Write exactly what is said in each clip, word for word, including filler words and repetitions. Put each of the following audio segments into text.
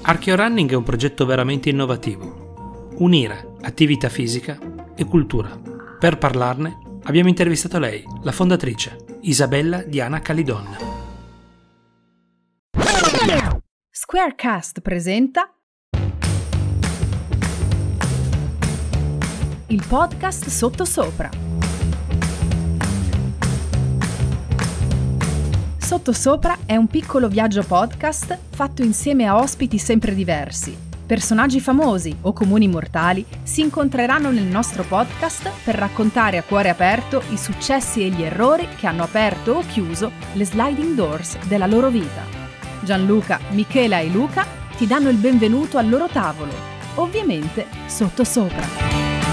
Archeorunning è un progetto veramente innovativo. Unire attività fisica e cultura. Per parlarne abbiamo intervistato lei, la fondatrice, Isabella Diana Calidon. Squarecast presenta il podcast Sottosopra. Sottosopra è un piccolo viaggio podcast fatto insieme a ospiti sempre diversi. Personaggi famosi o comuni mortali si incontreranno nel nostro podcast per raccontare a cuore aperto i successi e gli errori che hanno aperto o chiuso le sliding doors della loro vita. Gianluca, Michela e Luca ti danno il benvenuto al loro tavolo, ovviamente sottosopra.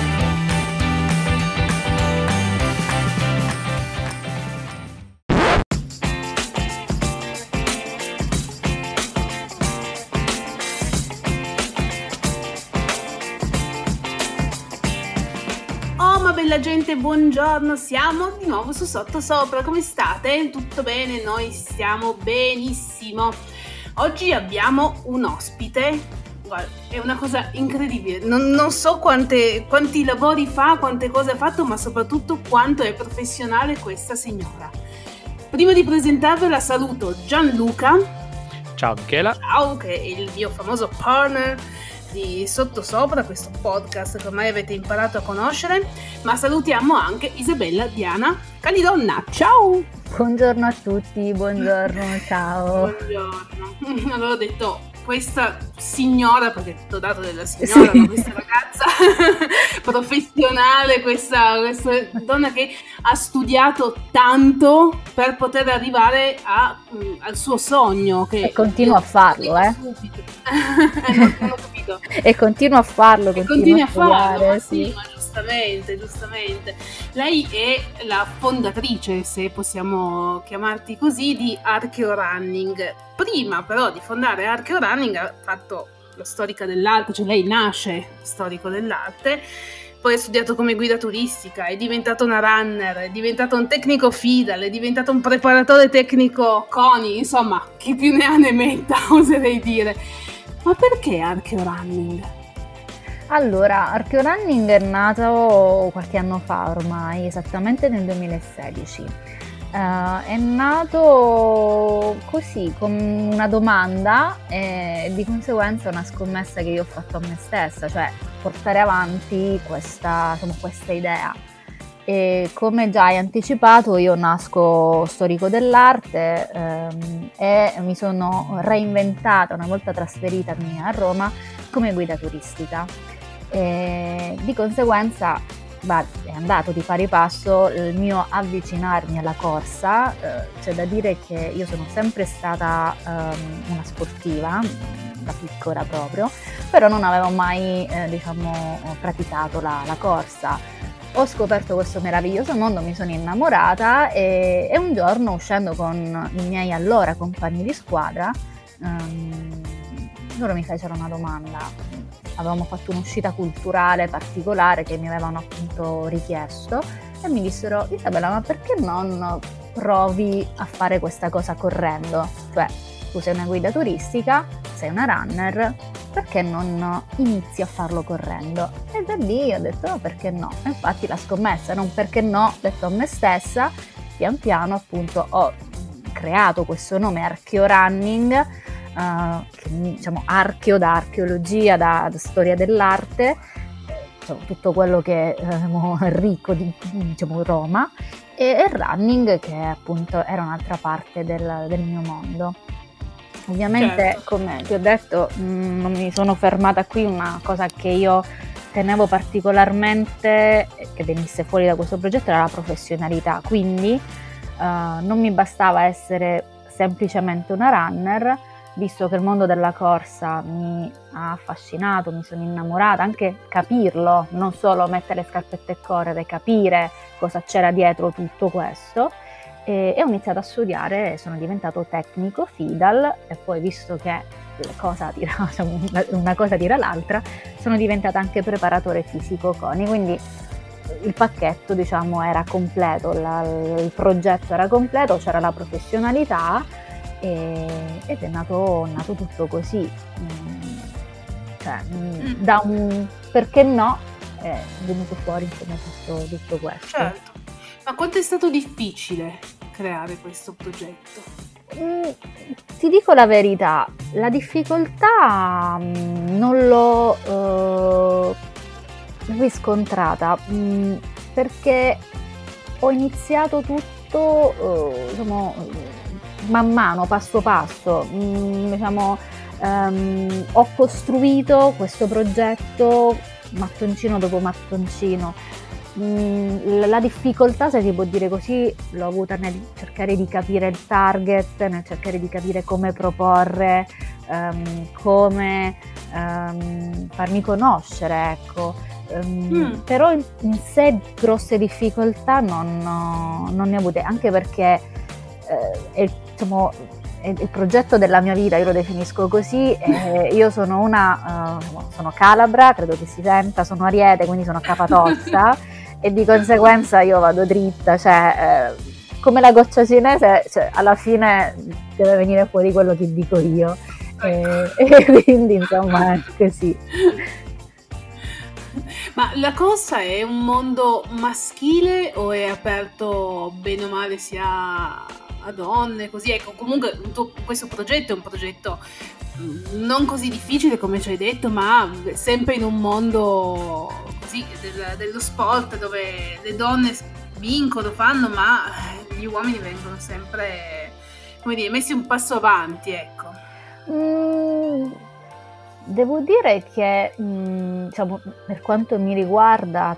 Bella gente, buongiorno, siamo di nuovo su Sottosopra, come state? Tutto bene? Noi stiamo benissimo. Oggi abbiamo un ospite, guarda, è una cosa incredibile, non, non so quante, quanti lavori fa, quante cose ha fatto, ma soprattutto quanto è professionale questa signora. Prima di presentarvela saluto Gianluca. Ciao Michela. Ciao, che è il mio famoso partner di Sottosopra, questo podcast che ormai avete imparato a conoscere, ma salutiamo anche Isabella Diana Calidonna. Ciao! Buongiorno a tutti, buongiorno, ciao. Buongiorno. Allora ho detto questa signora, perché è tutto dato della signora, sì. No? Questa ragazza professionale, questa, questa donna che ha studiato tanto per poter arrivare a, mh, al suo sogno. Che e continua a farlo, eh. eh non, non ho capito. E continua a farlo, e continua, continua a farlo, ma sì. sì, ma giustamente, giustamente. Lei è la fondatrice, se possiamo chiamarti così, di Archeorunning. Prima però di fondare Archeorunning ha fatto la storica dell'arte, cioè lei nasce storico dell'arte, poi ha studiato come guida turistica, è diventato una runner, è diventato un tecnico FIDAL, è diventato un preparatore tecnico CONI, insomma, chi più ne ha ne metta, oserei dire. Ma perché Archeorunning? Allora, Archeorunning è nato qualche anno fa ormai, esattamente nel duemilasedici. Uh, è nato così, con una domanda e di conseguenza una scommessa che io ho fatto a me stessa, cioè portare avanti questa, insomma, questa idea. E come già hai anticipato, io nasco storico dell'arte ehm, e mi sono reinventata una volta trasferitami a Roma come guida turistica. E di conseguenza bah, è andato di pari passo il mio avvicinarmi alla corsa. Eh, c'è da dire che io sono sempre stata ehm, una sportiva, da piccola proprio, però non avevo mai eh, diciamo praticato la, la corsa. Ho scoperto questo meraviglioso mondo, mi sono innamorata e, e un giorno, uscendo con i miei allora compagni di squadra, ehm, loro mi fecero una domanda. Avevamo fatto un'uscita culturale particolare che mi avevano appunto richiesto e mi dissero: Isabella, ma perché non provi a fare questa cosa correndo? Cioè, tu sei una guida turistica, sei una runner, perché non inizi a farlo correndo? E da lì ho detto: no, perché no? E infatti la scommessa, non perché no, ho detto a me stessa, pian piano appunto ho creato questo nome Archeorunning, Uh, che, diciamo archeo da archeologia, da, da storia dell'arte, diciamo, tutto quello che è eh, ricco di diciamo, Roma, e, e running che appunto era un'altra parte del, del mio mondo. Ovviamente, certo, come ti ho detto, mh, non mi sono fermata qui. Una cosa che io tenevo particolarmente che venisse fuori da questo progetto era la professionalità, quindi uh, non mi bastava essere semplicemente una runner, visto che il mondo della corsa mi ha affascinato, mi sono innamorata, anche capirlo, non solo mettere le scarpette e correre, capire cosa c'era dietro tutto questo, e, e ho iniziato a studiare, sono diventato tecnico FIDAL e poi, visto che cosa tira, una cosa tira l'altra, sono diventata anche preparatore fisico CONI, quindi il pacchetto diciamo era completo, la, il progetto era completo, c'era la professionalità e, ed è nato, nato tutto così. Mm, cioè, mm. da un perché no è venuto fuori insomma tutto, tutto questo. Certo. Ma quanto è stato difficile creare questo progetto? Mm, ti dico la verità, la difficoltà mm, non l'ho eh, riscontrata mm, perché ho iniziato tutto eh, diciamo, man mano, passo passo, mm, diciamo, ehm, ho costruito questo progetto mattoncino dopo mattoncino. Mm, la difficoltà, se si può dire così, l'ho avuta nel cercare di capire il target, nel cercare di capire come proporre, um, come um, farmi conoscere, ecco. Um, mm. Però in, in sé grosse difficoltà non, non ne ho avute, anche perché eh, è, diciamo, è il progetto della mia vita, io lo definisco così. Eh, io sono una, uh, sono calabra, credo che si senta, sono ariete, quindi sono capatosta. E di conseguenza io vado dritta, cioè eh, come la goccia cinese, cioè, alla fine deve venire fuori quello che dico io, e, e quindi insomma è così. Ma la cosa è un mondo maschile o è aperto bene o male sia a donne, così? Ecco, comunque tuo, questo progetto è un progetto non così difficile come ci hai detto, ma sempre in un mondo così del, dello sport dove le donne vincono, fanno, ma gli uomini vengono sempre, come dire, messi un passo avanti, ecco. Mm, devo dire che mm, diciamo, per quanto mi riguarda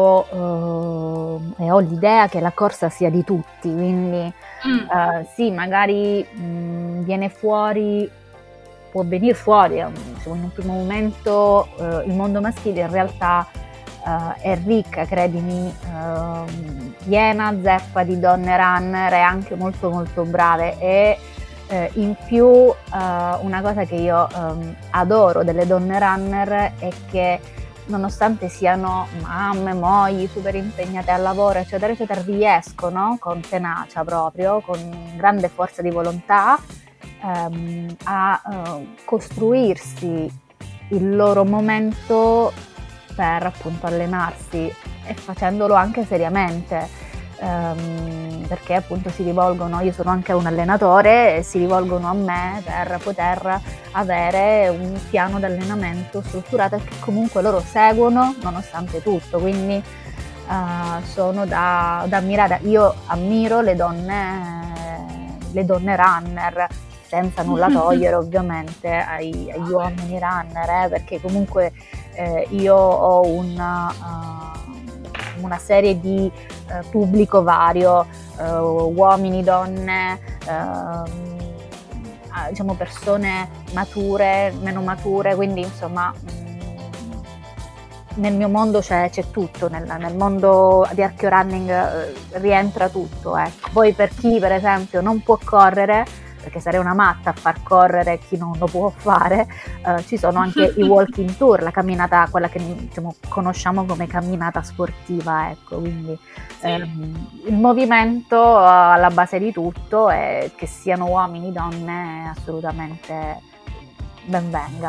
trovo uh, e ho l'idea che la corsa sia di tutti, quindi mm. uh, sì, magari mm, viene fuori può venire fuori, insomma, in un primo momento eh, il mondo maschile in realtà eh, è ricca, credimi, eh, piena zeppa di donne runner e anche molto molto brave, e eh, in più eh, una cosa che io eh, adoro delle donne runner è che nonostante siano mamme, mogli, super impegnate al lavoro, eccetera, eccetera, riescono con tenacia proprio, con grande forza di volontà, ehm, a eh, costruirsi il loro momento per appunto allenarsi, e facendolo anche seriamente, ehm, perché appunto si rivolgono, io sono anche un allenatore, e si rivolgono a me per poter avere un piano di allenamento strutturato che comunque loro seguono nonostante tutto, quindi uh, sono da, da ammirare. Io ammiro le donne, le donne runner, senza nulla togliere ovviamente ai, agli uomini runner, eh, perché comunque eh, io ho una, uh, una serie di uh, pubblico vario, uh, uomini, donne, uh, diciamo persone mature, meno mature, quindi insomma mh, nel mio mondo c'è, c'è tutto, nel, nel mondo di archeo running eh, rientra tutto, ecco. Poi per chi per esempio non può correre, perché sarei una matta a far correre chi non lo può fare, eh, ci sono anche i walking tour, la camminata, quella che diciamo, conosciamo come camminata sportiva, ecco, quindi sì. ehm, il movimento uh, alla base di tutto, è che siano uomini, donne, assolutamente ben venga.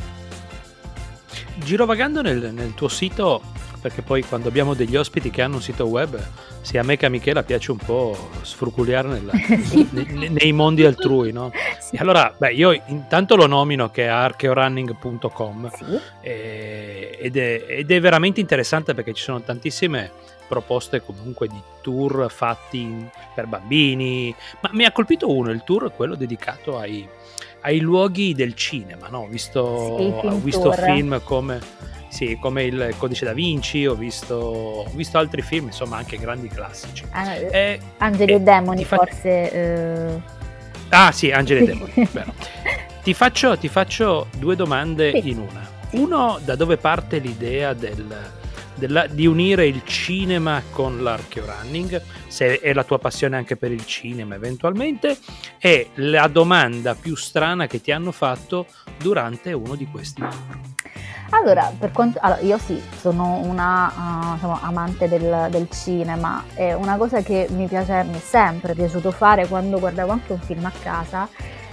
Girovagando nel, nel tuo sito, perché poi quando abbiamo degli ospiti che hanno un sito web, sia a me che a Michela piace un po' sfruculiare nella, sì. ne, nei mondi altrui, no? Sì. E allora, beh, io intanto lo nomino che è archeorunning punto com, sì. e, ed, è, ed è veramente interessante perché ci sono tantissime proposte comunque di tour fatti per bambini, ma mi ha colpito uno, il tour quello dedicato ai, ai luoghi del cinema, no? Ho visto, sì, ho visto film come... Sì, come il Codice da Vinci, ho visto, ho visto altri film, insomma anche grandi classici. Ah, eh, Angeli eh, e Demoni fa... forse. Eh... Ah sì, Angeli e Demoni, vero. Ti faccio, ti faccio due domande sì. in una. Uno, da dove parte l'idea del, della, di unire il cinema con l'archeorunning, se è la tua passione anche per il cinema eventualmente, e la domanda più strana che ti hanno fatto durante uno di questi tour. Allora, per quanto, allora, io sì, sono una uh, diciamo, amante del, del cinema, e una cosa che mi piace, mi è sempre piaciuto fare quando guardavo anche un film a casa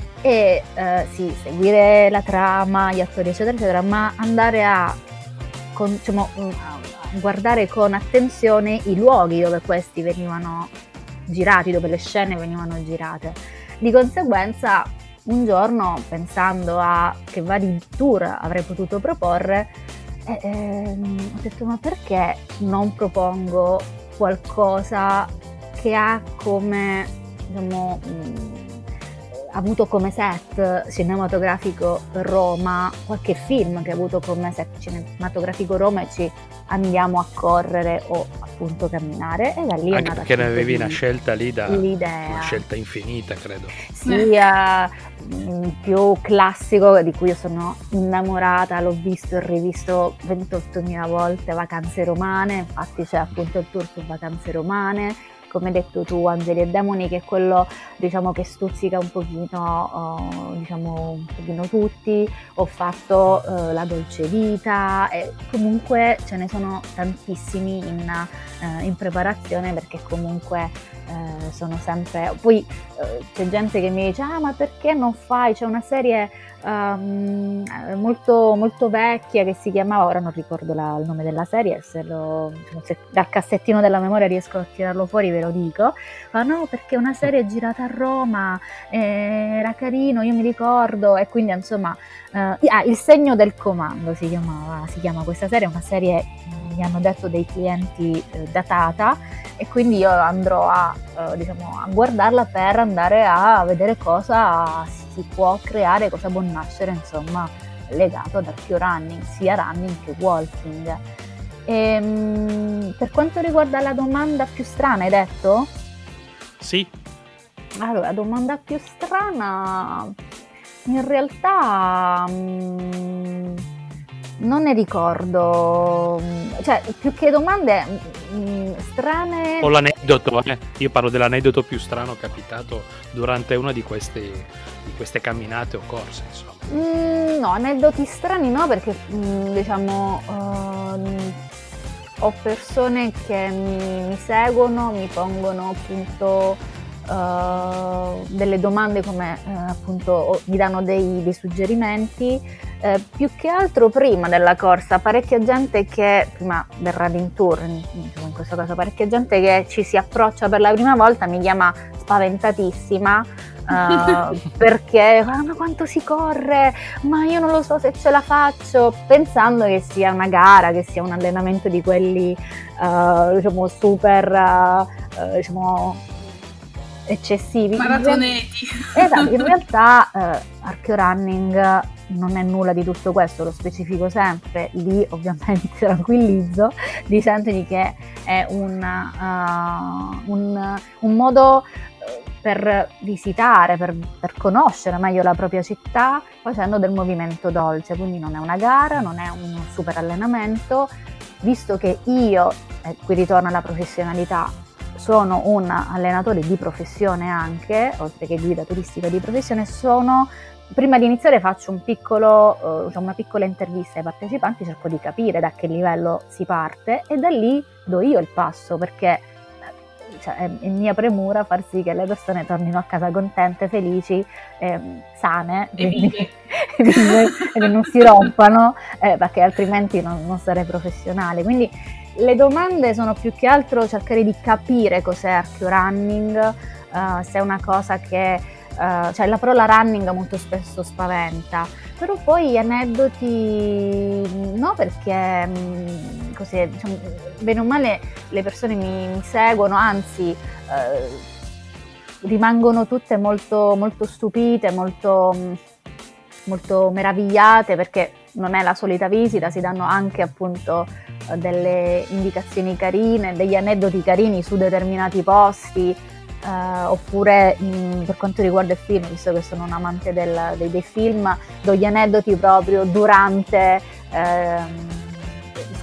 è uh, sì, seguire la trama, gli attori eccetera eccetera, ma andare a, con, diciamo, a guardare con attenzione i luoghi dove questi venivano girati, dove le scene venivano girate. Di conseguenza, un giorno, pensando a che vari tour avrei potuto proporre, eh, ehm, ho detto: ma perché non propongo qualcosa che ha come, diciamo, mh, avuto come set cinematografico Roma, qualche film che ha avuto come set cinematografico Roma, e ci andiamo a correre o appunto camminare, e da lì anche perché ne avevi una scelta lì da l'idea. Una scelta infinita, credo. Sì, uh, più classico, di cui io sono innamorata, l'ho visto e rivisto ventottomila volte, Vacanze Romane. Infatti c'è appunto il tour su Vacanze Romane, come hai detto tu, Angeli e Demoni, che è quello, diciamo, che stuzzica un pochino, uh, diciamo, un pochino tutti. Ho fatto uh, La Dolce Vita, e comunque ce ne sono tantissimi in, uh, in preparazione, perché comunque uh, sono sempre... Poi uh, c'è gente che mi dice: ah, ma perché non fai? C'è una serie um, molto, molto vecchia che si chiamava, ora non ricordo la, il nome della serie, se, lo, se dal cassettino della memoria riesco a tirarlo fuori ve lo dico. Ma no, perché una serie girata a Roma, eh, era carino, io mi ricordo. E quindi insomma, eh, ah, Il Segno del Comando si chiamava, si chiama questa serie, è una serie, mi hanno detto dei clienti, eh, datata, e quindi io andrò a, eh, diciamo, a guardarla per andare a vedere cosa si può creare, cosa può nascere, insomma, legato ad archeorunning, sia running che walking. E, per quanto riguarda la domanda più strana, hai detto? Sì. Allora, la domanda più strana, in realtà mh, non ne ricordo, cioè più che domande mh, strane... O l'aneddoto, eh? Io parlo dell'aneddoto più strano capitato durante una di queste, di queste camminate o corse, insomma. Mm, no, aneddoti strani no, perché mh, diciamo... Uh, ho persone che mi, mi seguono, mi pongono appunto uh, delle domande, come uh, appunto mi danno dei, dei suggerimenti, uh, più che altro prima della corsa, parecchia gente che, prima del running tour, diciamo in questo caso, parecchia gente che ci si approccia per la prima volta mi chiama spaventatissima, Uh, perché ma quanto si corre, ma io non lo so se ce la faccio, pensando che sia una gara, che sia un allenamento di quelli uh, diciamo super uh, diciamo eccessivi, maratonetti. Esatto, in realtà uh, archeorunning non è nulla di tutto questo, lo specifico sempre, lì ovviamente tranquillizzo dicendogli che è un, uh, un, un modo per visitare, per, per conoscere meglio la propria città, facendo del movimento dolce. Quindi non è una gara, non è un super allenamento, visto che io, e qui ritorna la professionalità, sono un allenatore di professione anche, oltre che guida turistica di professione. Sono, prima di iniziare faccio un piccolo, uh, una piccola intervista ai partecipanti, cerco di capire da che livello si parte, e da lì do io il passo, perché cioè, è, è mia premura far sì che le persone tornino a casa contente, felici, eh, sane, e vive. e che non si rompano, eh, perché altrimenti non, non sarei professionale. Quindi le domande sono più che altro cercare di capire cos'è archeorunning, uh, se è una cosa che... Uh, cioè la parola running molto spesso spaventa, però poi aneddoti no, perché mh, così, diciamo, bene o male le persone mi, mi seguono, anzi uh, rimangono tutte molto, molto stupite, molto, molto meravigliate, perché non è la solita visita, si danno anche appunto delle indicazioni carine, degli aneddoti carini su determinati posti. Uh, oppure in, per quanto riguarda il film, visto che sono un amante del, dei, dei film, do gli aneddoti proprio durante ehm,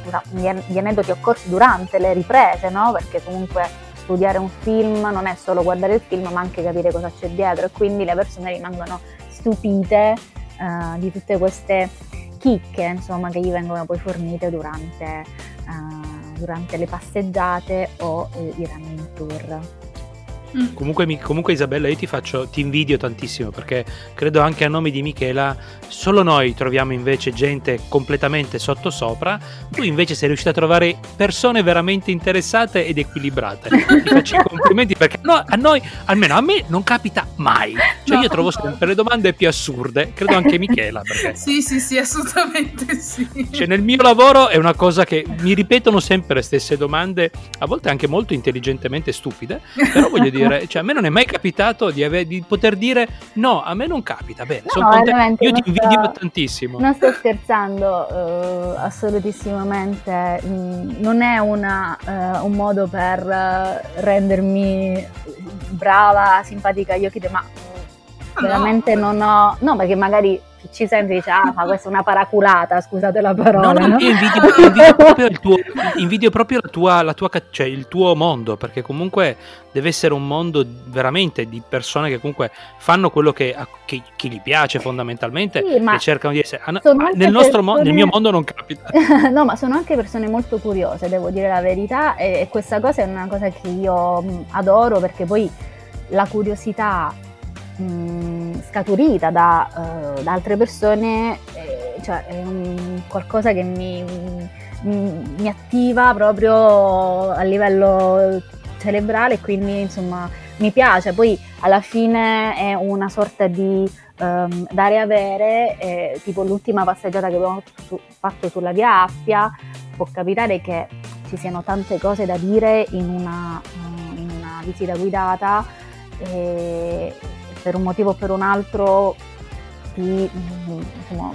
gli, gli aneddoti occorsi durante le riprese, no? Perché comunque studiare un film non è solo guardare il film, ma anche capire cosa c'è dietro, e quindi le persone rimangono stupite uh, di tutte queste chicche, insomma, che gli vengono poi fornite durante, uh, durante le passeggiate o uh, i running tour. Mm. Comunque, mi, comunque Isabella, io ti faccio, ti invidio tantissimo, perché credo anche a nome di Michela solo noi troviamo invece gente completamente sottosopra. Tu invece sei riuscita a trovare persone veramente interessate ed equilibrate. Ti faccio i complimenti, perché no, a noi, almeno a me, non capita mai. Cioè no, io trovo sempre le domande più assurde, credo anche Michela, perché sì sì sì, assolutamente sì. Cioè nel mio lavoro è una cosa che mi ripetono sempre le stesse domande, a volte anche molto intelligentemente stupide, però voglio dire, cioè a me non è mai capitato di, ave- di poter dire no, a me non capita. Bene, no, sono contento. Io ti sto, invidio tantissimo. Non sto scherzando, uh, assolutissimamente. Mm, non è una, uh, un modo per uh, rendermi brava, simpatica agli occhi, ma ah, veramente no. non ho. No, perché magari chi ci sente dice ah, ma questa è una paraculata, scusate la parola. No, no, no? io invidio, invidio proprio il tuo, invidio proprio la tua, la tua, cioè il tuo mondo, perché comunque deve essere un mondo veramente di persone che comunque fanno quello che, che, che gli piace fondamentalmente, sì, e cercano di essere. Ma nel nostro persone... mo- nel mio mondo non capita. No, ma sono anche persone molto curiose, devo dire la verità, e, e questa cosa è una cosa che io mh, adoro, perché poi la curiosità mh, scaturita da, uh, da altre persone, eh, cioè è un, qualcosa che mi, mi, mi attiva proprio a livello cerebrale, quindi insomma mi piace. Poi alla fine è una sorta di um, dare e avere, eh, tipo l'ultima passeggiata che abbiamo su, fatto sulla via Appia, può capitare che ci siano tante cose da dire in una, in una visita guidata, e per un motivo o per un altro ti, insomma,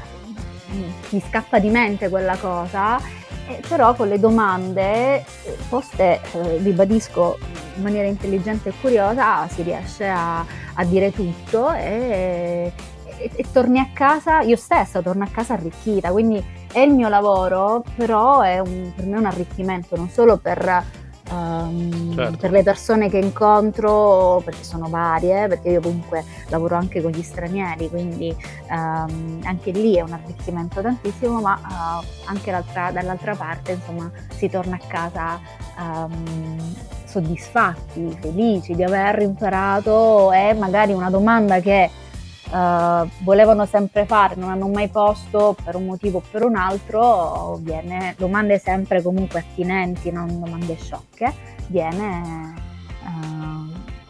ti scappa di mente quella cosa, eh, però con le domande poste, eh, ribadisco, in maniera intelligente e curiosa, si riesce a, a dire tutto, e, e, e torni a casa, io stessa torno a casa arricchita, quindi è il mio lavoro, però è un, per me un arricchimento, non solo per, um, certo. per le persone che incontro, perché sono varie, perché io comunque lavoro anche con gli stranieri, quindi um, anche lì è un arricchimento tantissimo, ma uh, anche dall'altra parte, insomma, si torna a casa um, soddisfatti, felici di aver imparato, e magari una domanda che Uh, volevano sempre fare, non hanno mai posto per un motivo o per un altro, viene, domande sempre comunque attinenti, non domande sciocche, viene, uh,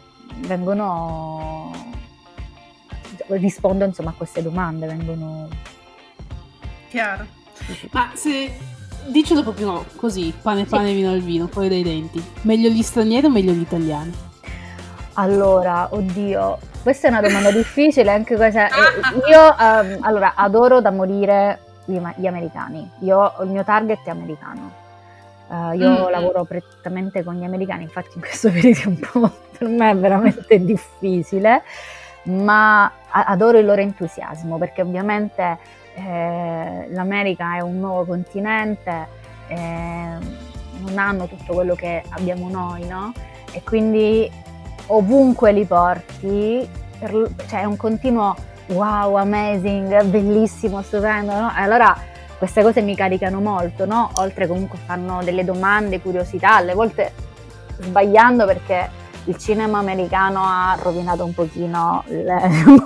vengono, rispondo insomma a queste domande, vengono... Chiaro. Ma se, dicelo proprio così, pane pane, sì. Vino al vino, poi dai denti, meglio gli stranieri o meglio gli italiani? Allora, oddio, questa è una domanda difficile, anche questa. Io um, allora adoro da morire gli, gli americani. Io il mio target è americano. Uh, io mm-hmm. lavoro prettamente con gli americani, infatti in questo periodo è un po' per me è veramente difficile, ma adoro il loro entusiasmo, perché ovviamente eh, l'America è un nuovo continente, eh, non hanno tutto quello che abbiamo noi, no? E quindi ovunque li porti, per, cioè è un continuo wow, amazing, bellissimo, stupendo, no? E allora queste cose mi caricano molto, no? Oltre comunque fanno delle domande, curiosità, alle volte sbagliando, perché il cinema americano ha rovinato un pochino le,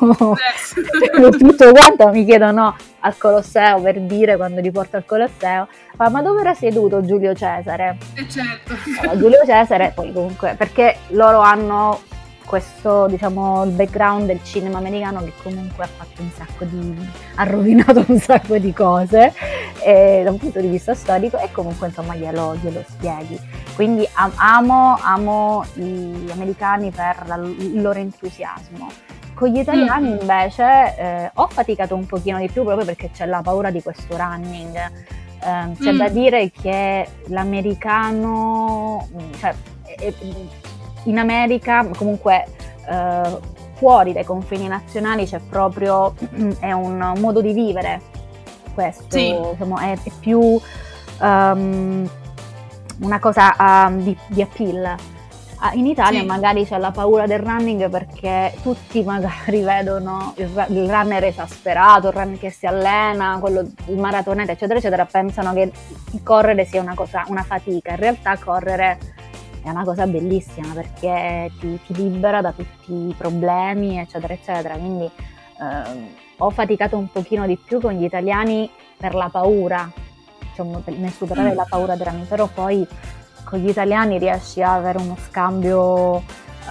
tutto quanto. Mi chiedono al Colosseo, per dire, quando li porto al Colosseo, ma, ma dove era seduto Giulio Cesare? Eh certo. Allora, Giulio Cesare, poi comunque, perché loro hanno questo, diciamo, il background del cinema americano, che comunque ha fatto un sacco di, ha rovinato un sacco di cose, e, da un punto di vista storico, e comunque insomma glielo, glielo spieghi. Quindi am- amo, amo gli americani per la, il loro entusiasmo. Con gli italiani mm. invece eh, ho faticato un pochino di più, proprio perché c'è la paura di questo running. Eh, c'è mm. da dire che l'americano, cioè è, in America, comunque eh, fuori dai confini nazionali, c'è proprio, è un modo di vivere questo, sì. Insomma, è, è più um, una cosa uh, di, di appeal. In Italia sì. magari c'è la paura del running perché tutti magari vedono il, il runner esasperato, il runner che si allena, quello, il maratoneta eccetera eccetera, pensano che correre sia una cosa, una fatica. In realtà correre è una cosa bellissima perché ti, ti libera da tutti i problemi eccetera eccetera, quindi eh, ho faticato un pochino di più con gli italiani per la paura, diciamo, nel superare mm. la paura del running, però poi con gli italiani riesci a avere uno scambio,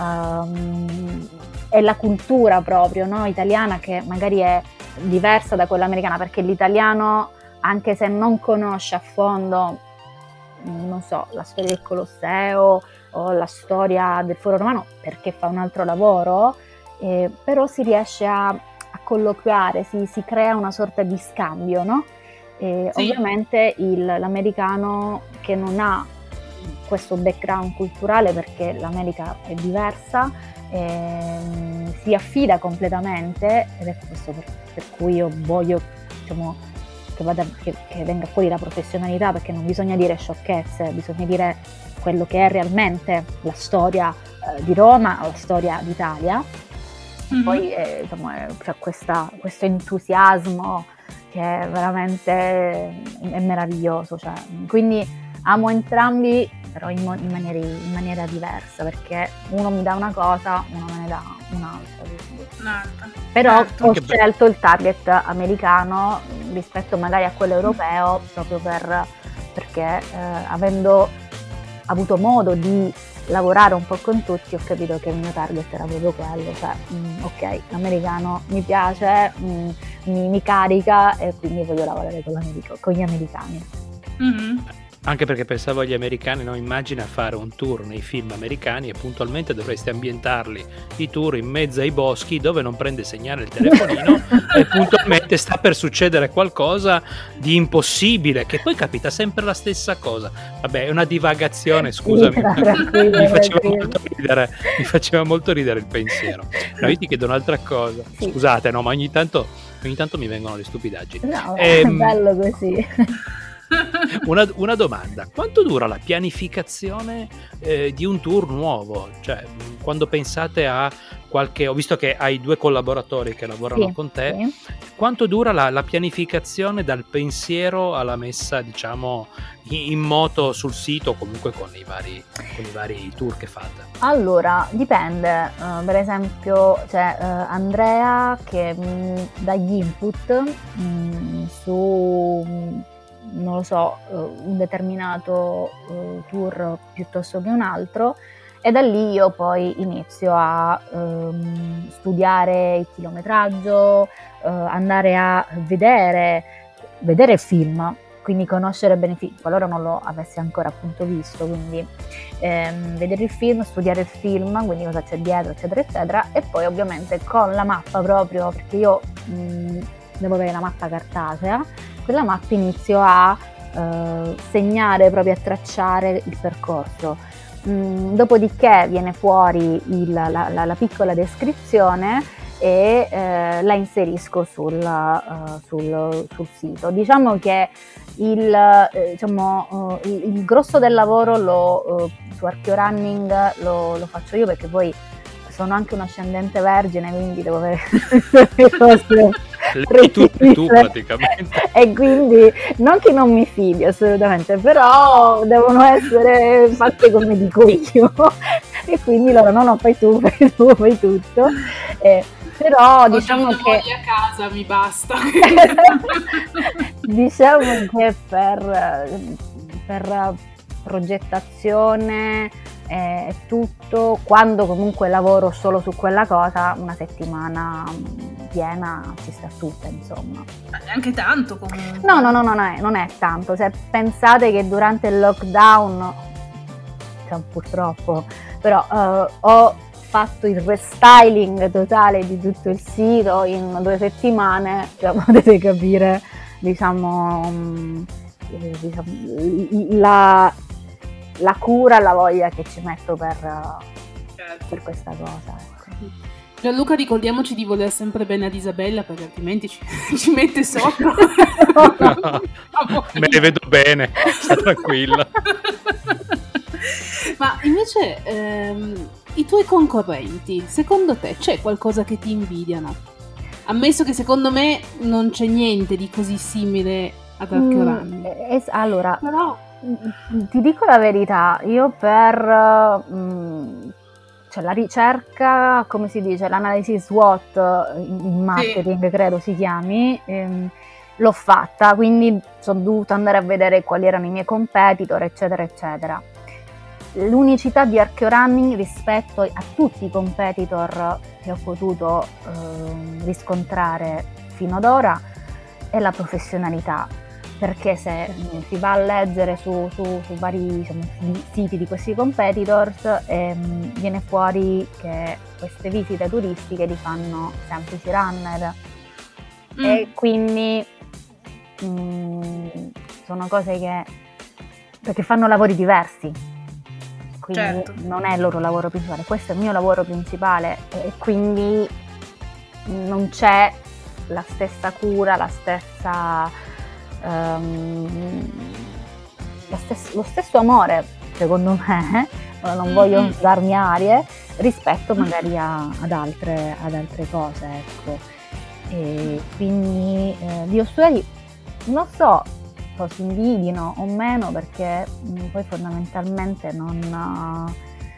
um, è la cultura proprio, no? Italiana, che magari è diversa da quella americana, perché l'italiano, anche se non conosce a fondo, non so, la storia del Colosseo o la storia del Foro Romano, perché fa un altro lavoro, eh, però si riesce a, a colloquiare, si, si crea una sorta di scambio, no? E sì. Ovviamente il, l'americano che non ha questo background culturale, perché l'America è diversa, ehm, si affida completamente, ed è questo per, per cui io voglio, diciamo, che, vada, che, che venga fuori la professionalità, perché non bisogna dire sciocchezze, bisogna dire quello che è realmente la storia eh, di Roma o la storia d'Italia. Mm-hmm. Poi eh, diciamo, eh, c'è questa, questo entusiasmo che è veramente è meraviglioso, cioè, quindi amo entrambi, però in, mo- in, maniera, in maniera diversa, perché uno mi dà una cosa, uno me ne dà un'altra. un'altra. Però certo. ho scelto il target americano rispetto magari a quello europeo, proprio per, perché eh, avendo avuto modo di lavorare un po' con tutti, ho capito che il mio target era proprio quello, cioè mh, ok, l'americano mi piace, mh, mi, mi carica, e quindi voglio lavorare con, con gli americani. Mm-hmm. Anche perché pensavo agli americani, no? Immagina fare un tour nei film americani e puntualmente dovresti ambientarli i tour in mezzo ai boschi dove non prende segnale il telefonino e puntualmente sta per succedere qualcosa di impossibile, che poi capita sempre la stessa cosa. Vabbè, è una divagazione, scusami, mi faceva molto ridere, mi faceva molto ridere il pensiero. No, io ti chiedo un'altra cosa, sì. Scusate, no, ma ogni tanto, ogni tanto mi vengono le stupidaggini. No, è ehm, bello così. Una, una domanda: quanto dura la pianificazione eh, di un tour nuovo? Cioè, quando pensate a qualche, ho visto che hai due collaboratori che lavorano sì, con te, sì. Quanto dura la, la pianificazione dal pensiero alla messa, diciamo, in, in moto sul sito, o comunque con i vari, con i vari tour che fate? Allora, dipende. Uh, per esempio c'è uh, Andrea che mh, dà gli input mh, su non lo so, un determinato uh, tour piuttosto che un altro, e da lì io poi inizio a um, studiare il chilometraggio, uh, andare a vedere, vedere il film, quindi conoscere bene il film, qualora non lo avessi ancora appunto visto, quindi ehm, vedere il film, studiare il film, quindi cosa c'è dietro eccetera eccetera, e poi ovviamente con la mappa proprio, perché io mh, devo avere la mappa cartacea, quella mappa inizio a eh, segnare, proprio a tracciare il percorso. Mm, dopodiché viene fuori il, la, la, la piccola descrizione e eh, la inserisco sul, uh, sul, sul sito. Diciamo che il, eh, diciamo, uh, il, il grosso del lavoro lo, uh, su Archeorunning lo, lo faccio io, perché poi sono anche una ascendente vergine, quindi devo avere le cose le tu, tu praticamente, e quindi non che non mi fidi assolutamente, però devono essere fatte come dico io, e quindi loro no no fai tu, fai tu, fai tutto, eh, però ho diciamo che a casa mi basta. Diciamo che per, per progettazione è tutto, quando comunque lavoro solo su quella cosa, una settimana piena ci sta tutta, insomma. Neanche tanto comunque. No, no, no, non è, non è tanto. Se pensate che durante il lockdown, cioè, purtroppo, però uh, ho fatto il restyling totale di tutto il sito in due settimane, cioè, potete capire, diciamo, diciamo la la cura, la voglia che ci metto per, certo. per questa cosa. Ecco. Gianluca, ricordiamoci di voler sempre bene ad Isabella, perché altrimenti ci, ci mette sotto. No, Me ne vedo bene, sta tranquilla. Ma invece ehm, i tuoi concorrenti, secondo te c'è qualcosa che ti invidiano? Ammesso che secondo me non c'è niente di così simile ad Archeorunning. Mm, es- allora, Però ti dico la verità, io per mm, cioè la ricerca, come si dice, l'analisi SWOT in marketing, sì, credo si chiami, ehm, l'ho fatta, quindi sono dovuta andare a vedere quali erano i miei competitor, eccetera, eccetera. L'unicità di Archeorunning rispetto a tutti i competitor che ho potuto eh, riscontrare fino ad ora è la professionalità, perché se si va a leggere su, su, su vari, diciamo, siti di questi competitors ehm, viene fuori che queste visite turistiche li fanno semplici runner, mm. e quindi mh, sono cose che perché fanno lavori diversi, quindi certo, non è il loro lavoro principale, questo è il mio lavoro principale, e quindi non c'è la stessa cura, la stessa, um, la stess- lo stesso amore, secondo me, non voglio mm-hmm. darmi arie, rispetto magari a, ad, altre, ad altre cose, ecco. E quindi eh, io studiati, non so si invidino o meno, perché mh, poi fondamentalmente non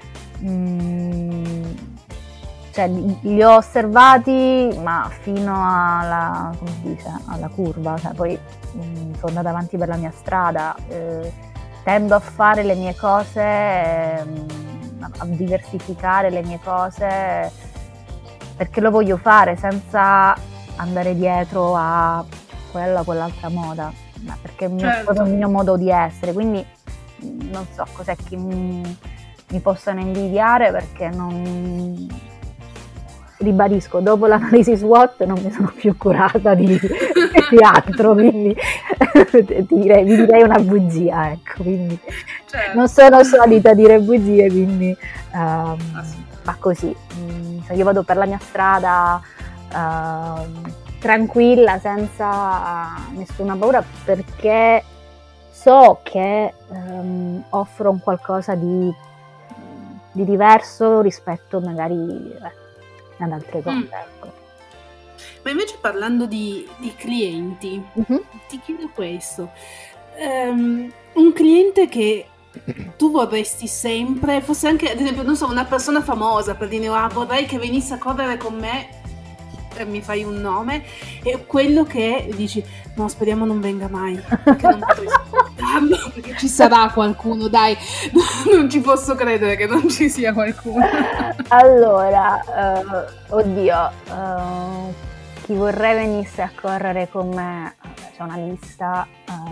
mh, cioè li, li ho osservati ma fino alla, come si dice, alla curva, cioè poi mh, sono andata avanti per la mia strada, eh, tendo a fare le mie cose, eh, a diversificare le mie cose perché lo voglio fare senza andare dietro a quella o quell'altra moda, ma perché è il mio, certo, il mio modo di essere, quindi non so cos'è che mi, mi possano invidiare, perché non, ribadisco, dopo l'analisi SWOT non mi sono più curata di, di altro, quindi ti direi, vi direi una bugia, ecco, quindi certo, non sono solita dire bugie, quindi um, ma così, mm, io vado per la mia strada uh, tranquilla, senza nessuna paura, perché so che um, offro un qualcosa di, di diverso rispetto magari eh, ad altre cose, mm. ecco. Ma invece parlando di, di clienti, mm-hmm. ti chiedo questo, um, un cliente che tu vorresti sempre, fosse anche ad esempio, non so, una persona famosa, per dire, ah, vorrei che venisse a correre con me, mi fai un nome, e quello che dici no, speriamo non venga mai, perché non potrei sopportarlo, perché ci sarà qualcuno, dai, non ci posso credere che non ci sia qualcuno. Allora, uh, oddio, uh, chi vorrei venisse a correre con me, c'è una lista,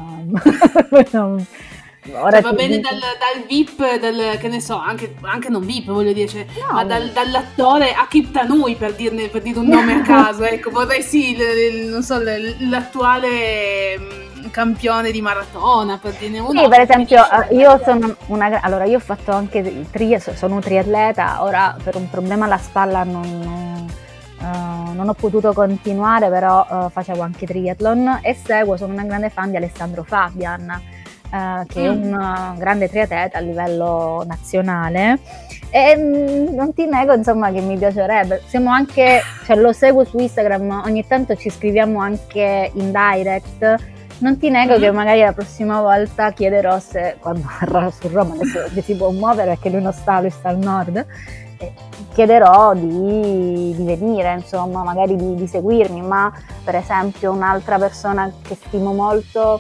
um, Ora cioè, va bene dal, dal V I P, dal, che ne so, anche, anche non V I P, voglio dire, cioè, no, ma dal, dall'attore a Kittanui, per dirne, per dire un nome a caso, ecco, vorrei sì, il, il, non so, l'attuale campione di maratona, per dirne uno. Sì, per esempio, io sono una, allora io ho fatto anche tri, sono un triatleta, ora per un problema alla spalla non, uh, non ho potuto continuare, però uh, facevo anche triathlon e seguo, sono una grande fan di Alessandro Fabian, Uh, che è un uh, grande triatleta a livello nazionale, e mh, non ti nego insomma che mi piacerebbe, siamo anche, cioè lo seguo su Instagram, ogni tanto ci scriviamo anche in direct, non ti nego mm-hmm. che magari la prossima volta chiederò se, quando verrà su Roma, adesso che si può muovere perché lui non sta, lui sta al nord, eh, chiederò di, di venire, insomma, magari di, di seguirmi, ma per esempio un'altra persona che stimo molto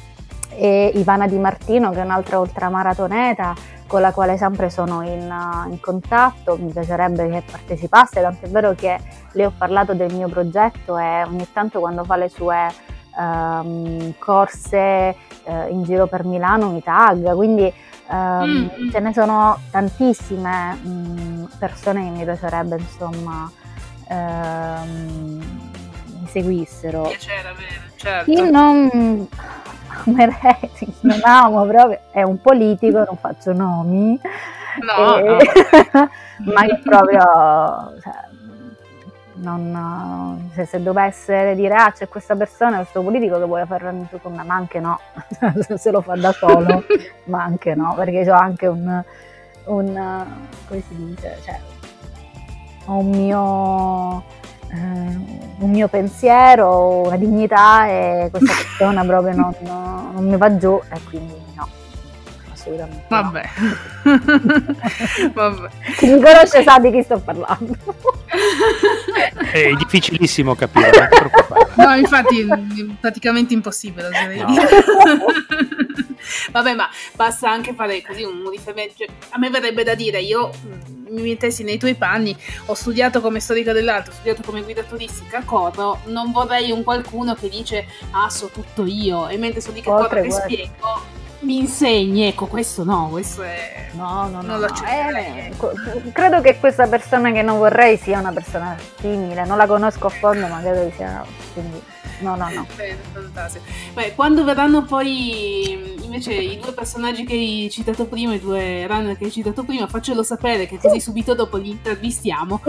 e Ivana Di Martino, che è un'altra ultramaratoneta con la quale sempre sono in, in contatto, mi piacerebbe che partecipasse, tant'è vero che le ho parlato del mio progetto e ogni tanto quando fa le sue um, corse uh, in giro per Milano mi tagga, quindi um, mm. ce ne sono tantissime um, persone che mi piacerebbe insomma um, mi seguissero. Piacere avere, certo. Io non... non amo proprio, è un politico, non faccio nomi, no, e, no. ma che proprio cioè, non, se, se dovesse dire ah c'è questa persona, questo politico che vuole fare un con me, ma anche no, se lo fa da solo, ma anche no, perché ho anche un, un come si dice, cioè ho un mio eh, un mio pensiero, una dignità, e questa persona proprio non, non mi va giù, e quindi no, assolutamente vabbè. No. Vabbè. Chi mi conosce sa di chi sto parlando. È difficilissimo capire, non ti preoccupare. No, infatti è praticamente impossibile, oserei No. dire. Vabbè, ma basta anche fare così un riferimento. Cioè, a me verrebbe da dire, io mh, mi mettessi nei tuoi panni, ho studiato come storica dell'arte, ho studiato come guida turistica, corro, non vorrei un qualcuno che dice ah so tutto io, e mentre sto di che corro che spiego mi insegni, ecco, questo no, questo è no, no, no, non lo no. accetterei. Eh, credo che questa persona che non vorrei sia una persona simile, non la conosco a fondo, ma credo che sia, quindi no, no, no. Bene, fantastico. Beh, quando verranno poi invece i due personaggi che hai citato prima, i due runner che hai citato prima, faccelo sapere, che così subito dopo li intervistiamo.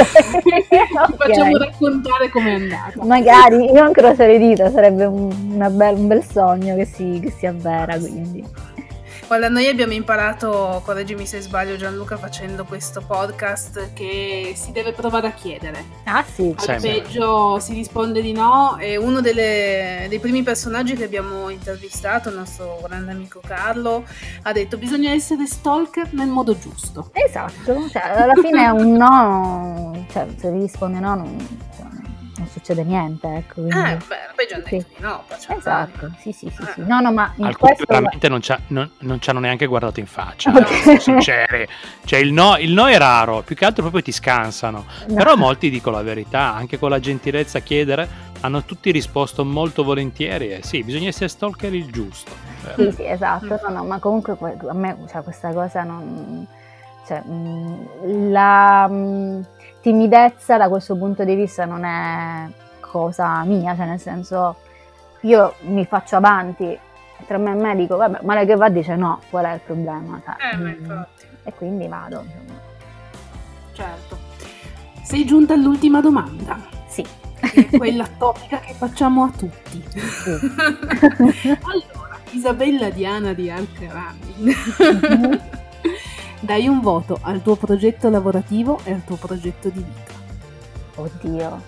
Ci facciamo raccontare com'è andato. Magari, io incrocio le dita, sarebbe un, una bel, un bel sogno che si, che si avvera, quindi. Guarda, noi abbiamo imparato, correggimi se sbaglio Gianluca, facendo questo podcast, che si deve provare a chiedere. Ah sì. Al peggio si risponde di no, e uno delle, dei primi personaggi che abbiamo intervistato, il nostro grande amico Carlo, ha detto bisogna essere stalker nel modo giusto. Esatto, cioè alla fine è un no, cioè se risponde no non, cioè, non succede niente, ecco. Quindi... Eh, beh, peggio hanno detto sì. di no. Esatto, sì, sì, sì, sì. No, no, ma in alcuni questo... veramente non, c'ha, non, non ci hanno neanche guardato in faccia, Okay. siamo sinceri. Cioè il no, il no è raro, più che altro proprio ti scansano. No. Però molti, dico la verità, anche con la gentilezza a chiedere, hanno tutti risposto molto volentieri. E sì, bisogna essere stalker il giusto. Sì, sì, esatto, no, no, ma comunque a me, cioè, questa cosa non... Cioè, mh, la mh, timidezza da questo punto di vista non è cosa mia, cioè nel senso io mi faccio avanti tra me e me, dico vabbè, ma lei che va dice no, qual è il problema? Cioè, Eh, ma mh, infatti. e quindi vado. Insomma. Certo. Sei giunta all'ultima domanda. Sì. Che è quella topica che facciamo a tutti. Sì. Allora, Isabella Diana di Arche Running. Mm-hmm. Dai un voto al tuo progetto lavorativo e al tuo progetto di vita. Oddio.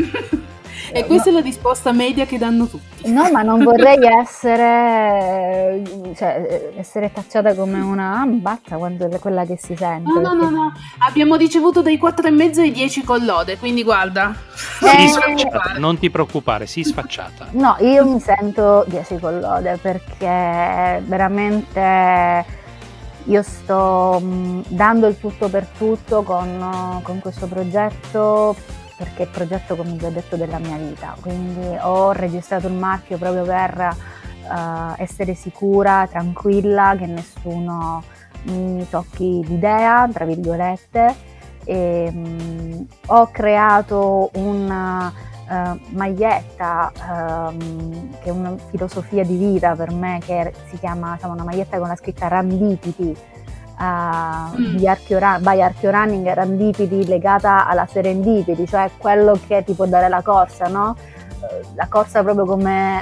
E questa no. È la risposta media che danno tutti. No, ma non vorrei essere, cioè, essere tacciata come una ambatta quando è quella che si sente. No, no, no, no. Abbiamo ricevuto dai quattro e mezzo ai dieci con lode, quindi guarda. Sii Eh, sfacciata, non ti preoccupare, sii sfacciata. No, io mi sento dieci con lode perché veramente io sto mh, dando il tutto per tutto con, con questo progetto, perché è il progetto, come vi ho detto, della mia vita. Quindi ho registrato il marchio proprio per uh, essere sicura, tranquilla, che nessuno mi tocchi l'idea, tra virgolette. E, mh, ho creato una uh, maglietta um, che è una filosofia di vita per me, che si chiama, insomma, una maglietta con la scritta Randipiti, Uh, Mm. di Archeo Run- by Archeo Running, Randipiti legata alla serendipity, cioè quello che ti può dare la corsa, no? Uh, la corsa proprio come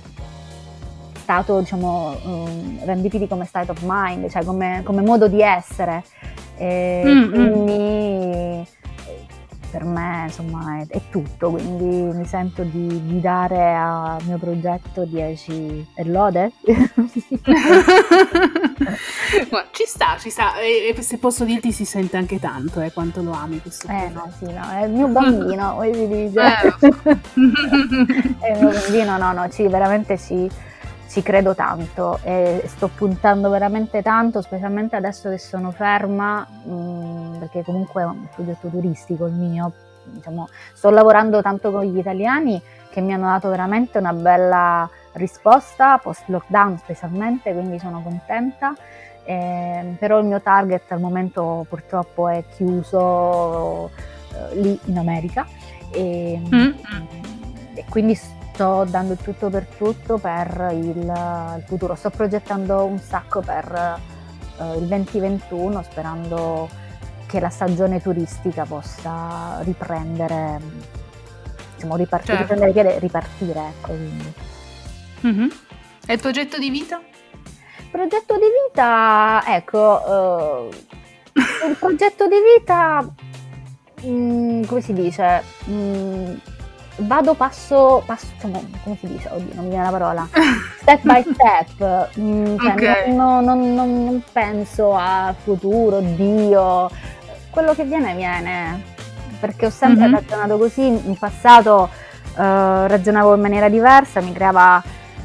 stato, diciamo, um, Randipiti come state of mind, cioè come, come modo di essere. E Mm, quindi per me, insomma, è, è tutto, quindi mi sento di, di dare al mio progetto dieci e lode. Ma ci sta, ci sta, e, e se posso dirti si sente anche tanto, eh, quanto lo ami questo Eh progetto. no, sì, no, è il mio bambino, come si dice. Eh, lo so. È il mio bambino, no, no, ci, veramente ci, ci credo tanto e sto puntando veramente tanto, specialmente adesso che sono ferma, mh, perché comunque è un progetto turistico il mio, diciamo, sto lavorando tanto con gli italiani che mi hanno dato veramente una bella risposta post lockdown specialmente, quindi sono contenta. Eh, però il mio target al momento purtroppo è chiuso eh, lì in America e, Mm. e quindi sto dando tutto per tutto per il, il futuro. Sto progettando un sacco per eh, il duemilaventuno, sperando che la stagione turistica possa riprendere, diciamo, ripart- Certo. riprendere piede, ripartire, ecco, quindi. Mhm. E il progetto di vita? Progetto di vita, ecco, eh, il progetto di vita, mm, come si dice, mm, vado passo, passo, insomma, come si dice, oddio, non mi viene la parola, step by step, mm, cioè Ok. non, non- non- non penso a futuro, Dio, quello che viene viene, perché ho sempre Mhm. ragionato così, in passato eh, ragionavo in maniera diversa, mi creava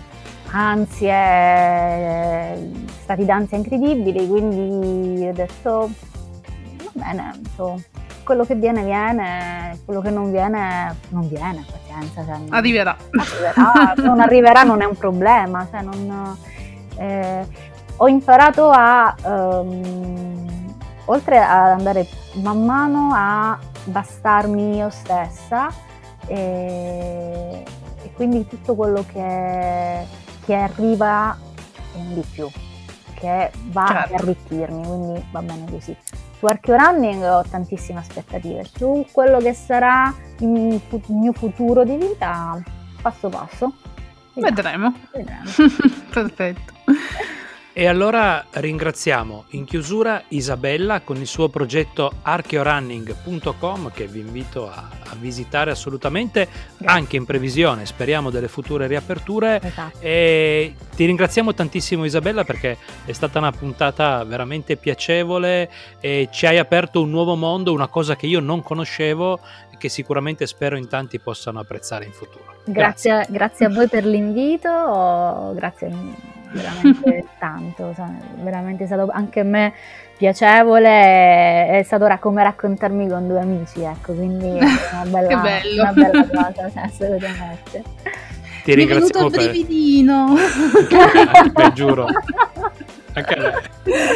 ansie, stati d'ansia incredibili, quindi ho detto va bene, insomma, quello che viene viene, quello che non viene non viene, pazienza, cioè, non- Arriverà. arriverà, non arriverà non è un problema, cioè non, eh, ho imparato a ehm, oltre ad andare man mano a bastarmi io stessa e, e quindi tutto quello che, che arriva è un di più, che va Certo. ad arricchirmi, quindi va bene così. Su Archeorunning ho tantissime aspettative, su quello che sarà il, fu- il mio futuro di vita, passo passo. Vediamo, Vedremo. vedremo. Perfetto. E allora ringraziamo in chiusura Isabella con il suo progetto archeorunning punto com, che vi invito a, a visitare assolutamente, Grazie. anche in previsione, speriamo, delle future riaperture. Esatto. E ti ringraziamo tantissimo Isabella, perché è stata una puntata veramente piacevole e ci hai aperto un nuovo mondo, una cosa che io non conoscevo e che sicuramente spero in tanti possano apprezzare in futuro. Grazie, grazie a voi per l'invito, grazie veramente tanto, cioè, veramente è stato anche a me piacevole, è stato ra- come raccontarmi con due amici, ecco, quindi è una bella, Che bello. una bella cosa, cioè, assolutamente. Ti Mi è venuto ringraziamo il per... brividino. Beh, giuro. Anche a me.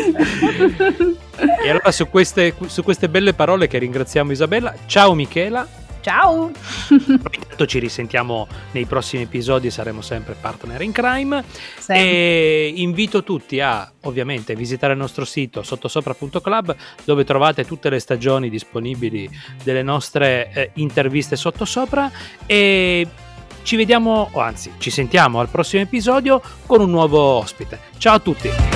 E allora su queste, su queste belle parole che ringraziamo Isabella, ciao Michela. Ciao. Intanto ci risentiamo nei prossimi episodi, saremo sempre partner in crime. Sempre. E invito tutti a ovviamente visitare il nostro sito sottosopra punto club, dove trovate tutte le stagioni disponibili delle nostre eh, interviste sottosopra, e ci vediamo, o anzi ci sentiamo al prossimo episodio con un nuovo ospite. Ciao a tutti.